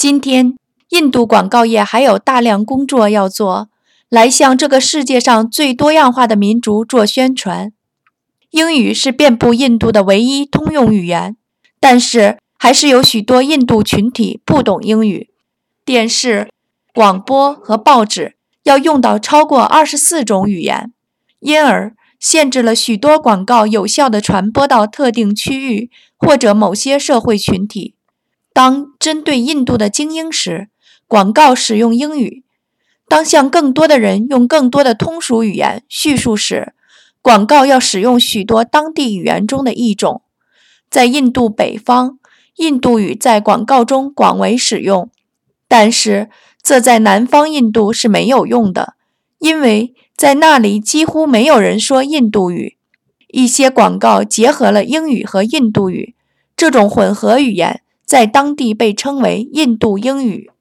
今天，印度广告业还有大量工作要做，来向这个世界上最多样化的民族做宣传。英语是遍布印度的唯一通用语言，但是还是有许多印度群体不懂英语。电视、广播和报纸要用到超过24种语言，因而限制了许多广告有效地传播到特定区域或者某些社会群体。当针对印度的精英时，广告使用英语；当向更多的人用更多的通俗语言叙述时，广告要使用许多当地语言中的一种。在印度北方，印度语在广告中广为使用，但是这在南方印度是没有用的，因为在那里几乎没有人说印度语。一些广告结合了英语和印度语，这种混合语言在当地被称为印度英语。